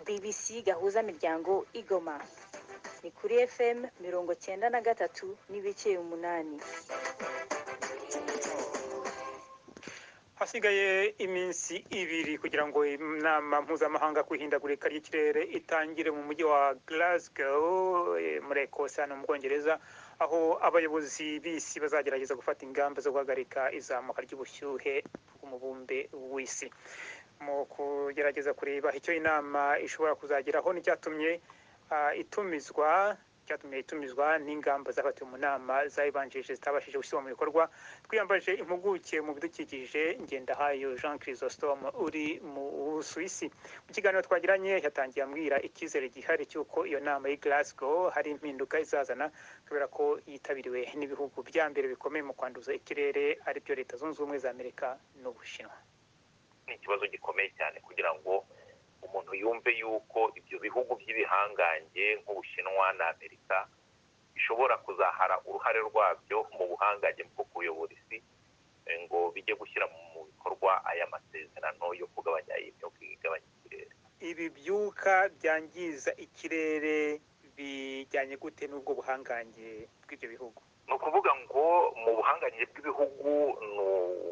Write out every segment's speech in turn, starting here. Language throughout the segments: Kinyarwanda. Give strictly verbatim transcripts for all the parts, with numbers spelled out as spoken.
B B C gahuza miryango igoma ni kuri F M mirongo cyenda na gatatu n'ibice umunani. Hasigaye iminsi ibiri kugira ngo inama mpuzamahanga kwihindagurika ry'ikirere itangire mu mujyi wa Glasgow muri Ecosse no mu Bwongereza, aho abayobozi b'isi bazagerageza gufata ingamba zo guhagarika izamuka ry'ubushyuhe bw'umubumbe w'isi. Mu kugerageza kureba icyo inama ishobora kuzageraho n'icyatumye uh, itumizwa cyatumye itumizwa n'ingamba zafatiwe mu nama zayibanjije zitabashije gushyirwa mu bikorwa, twiyambaje impuguke mu bidukikije Ngendahayo Jean Chrysostome uri mu Busuwisi. Mu kiganiro twagiranye yatangiye ambwira icyizere gihari cy'uko iyo nama y'i Glasgow hari impinduka izazana, kubera ko yitabiriwe n'ibihugu bya mbere bikomeye mu kwanduza ikirere ari byo Leta Zunze Ubumwe za Amerika n'Ubushinwa. Ni ikibazo gikomeye cyane kugira ngo umuntu yumve yuko ibyo bihugu by'ibihangange nk'Ubushinwa na Amerika bishobora kuzahara uruhare rwabyo mu buhangange bwo kuyobora isi ngo bijye gushyira mu bikorwa aya masezerano yo kugabanya imyuka igabanya ikirere. Ibi byuka byangiza ikirere bijyanye gute n'ubwo buhangange bw'ibyo bihugu? Ni ukuvuga ngo mu buhangange bw'ibihugu ni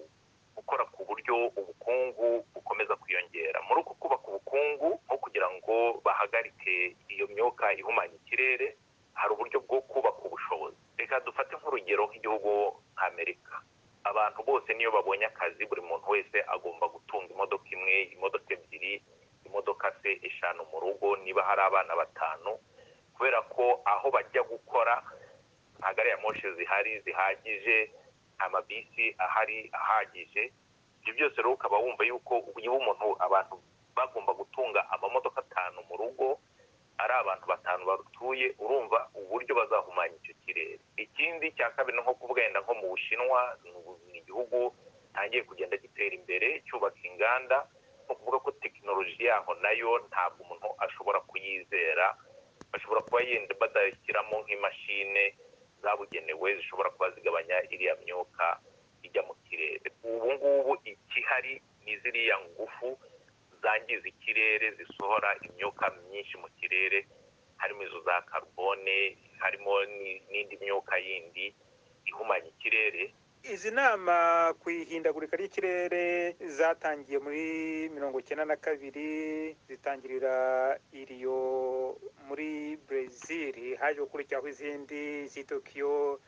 gukora ku buryo ubukungu bukomeza kwiyongera. Muri uko kubaka ubukungu nko kugira ngo bahagarike iyo myuka ihumanya ikirere, hari uburyo bwo kubaka ubushobozi. Reka dufate nk'urugero nk'igihugu nk'Amerika. Abantu bose niyo babonye akazi, buri muntu wese agomba gutunga imodoka imwe, imodoka ebyiri, imodoka se eshanu mu rugo niba hari abana batanu, kubera ko aho bajya gukora nta gari ya moshi zihari zihagije, amabisi ahari ahagije. Ibyo byose rero ukaba wumva yuko uyu umuntu abantu bagomba gutunga amamodoka atanu mu rugo, ari abantu batanu barutuye, urumva uburyo bazahumanya icyo kirere. Ikindi cya kabiri nko kuvuga yenda nko mu Bushinwa, ni igihugu tangiye kugenda gitera imbere cyubaka inganda, nko kuvuga ko tekinoloji yaho nayo ntabwo umuntu ashobora kuyizera. Bashobora kuba yenda badashyiramo nk'imashine zabugenewe zishobora kuba zigabanya iriya myuka ijya mu kirere. Ubu ngubu ikihari ni ziriya ngufu zangiza ikirere zisohora imyuka myinshi mu kirere, harimo izo za carbone, harimo n'indi myuka yindi ihumanya ikirere. Izi nama kwihindagurika ry'ikirere zatangiye muri mirongo cyenda na kabiri, zitangirira iriyo muri Brazil, haje gukurikiraho izindi z'i Tokyo,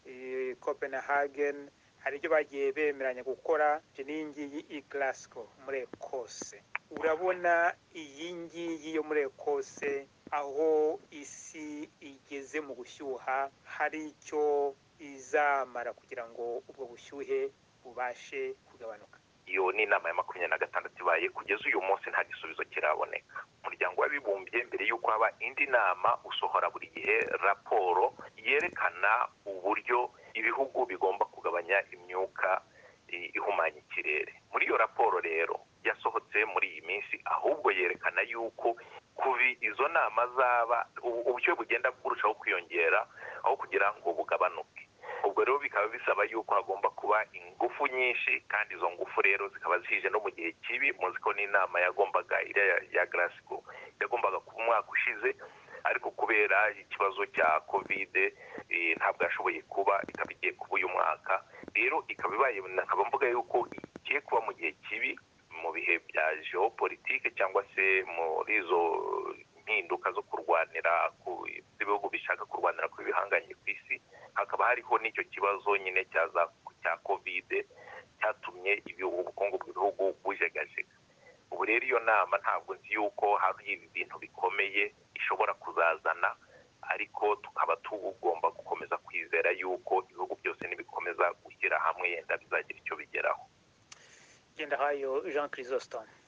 i Copenhagen. Hari ibyo bagiye bemeranya gukora. Iyi ngiyi i Glasgow muri Ecosse, urabona iyi ngiyi yo muri Ecosse aho isi igeze mu gushyuha, hari icyo izamara kugira ngo ubwo bushyuhe bubashe kugabanuka? Iyo ni inama ya makumyabiri na gatandatu ibaye, kugeza uyu munsi nta gisubizo kiraboneka. Umuryango w'Abibumbye mbere y'uko haba indi nama usohora buri gihe raporo yerekana uburyo ibihugu bigomba kugabanya imyuka ihumanya ikirere. Muri iyo raporo rero yasohotse muri iyi minsi, ahubwo yerekana yuko kuvi izo nama zaba ubushyuhe bugenda burushaho kwiyongera aho kugira ngo bugabanuke. Ubwo rero bikaba bisaba yuko hagomba kuba ingufu nyinshi, kandi izo ngufu rero zikaba zije no mu gihe kibi. Muzi ko n'inama yagombaga iriya ya Glasgow yagombaga kuba umwaka ushize, ariko kubera ikibazo cya covid ntabwo yashoboye kuba, ikaba igiye kuba uyu mwaka. Rero ikaba ibaye, nkaba mvuga yuko igiye kuba mu gihe kibi, mu bihe bya geopolitike cyangwa se muri izo mpinduka zo kurwanira ku bihugu bishaka kurwanira ku bihanganye ku isi. Hakaba hariho n'icyo kibazo nyine cyaza cya covid cyatumye ubukungu bw'ibihugu bujegajega. Ubu rero iyo nama ntabwo nzi yuko hari ibintu bikomeye ishobora kuzazana, ariko tukaba tugomba gukomeza kwizera yuko ibihugu byose nibikomeza gushyira hamwe yenda bizagira icyo bigeraho. Ngendahayo Jean Chrysostome.